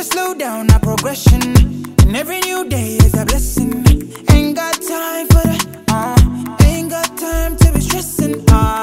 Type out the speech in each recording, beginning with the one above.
slow down our progression, and every new day is a blessing. Ain't got time for that, ain't got time to be stressing,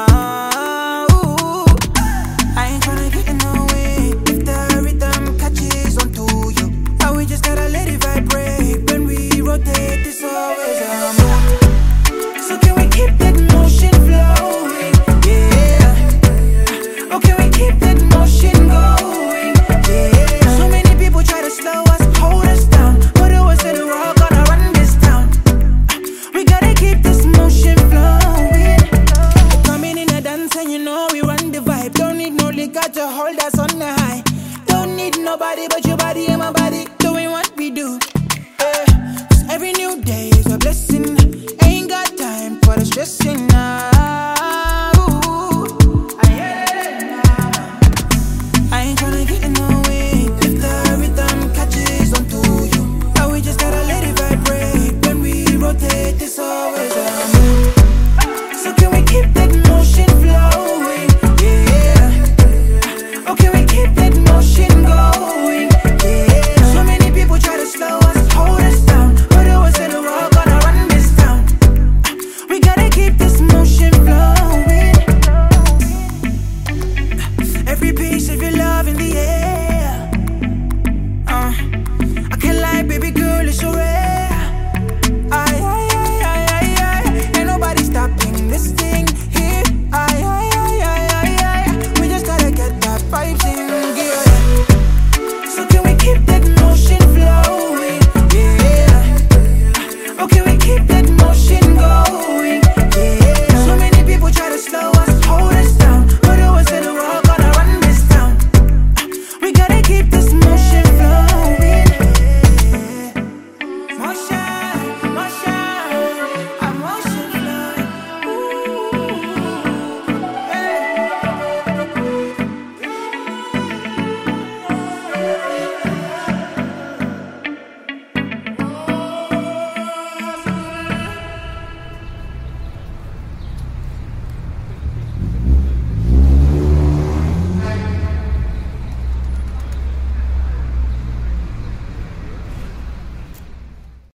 ooh. I ain't tryna get in the way if the rhythm catches onto you. And we just gotta let it vibrate. When we rotate, it's always a mood. So can we keep that motion flowing? Yeah. Or can we keep that motion going? Yeah. So many people try to slow us, hold us down, but it was in the rock gonna run this town. We gotta keep this motion flowing. Coming in a dance and you know we run the vibe. Don't need no liquor to hold us on the high. Don't need nobody but your body and my body doing what we do. Yeah. 'Cause every new day is a blessing. Ain't got time for the stressing now. I ain't tryna get in the way if the rhythm catches onto you. And we just gotta let it vibrate. When we rotate, it's always a mood. So can we keep that motion flowing? Yeah. Or can we keep that motion going?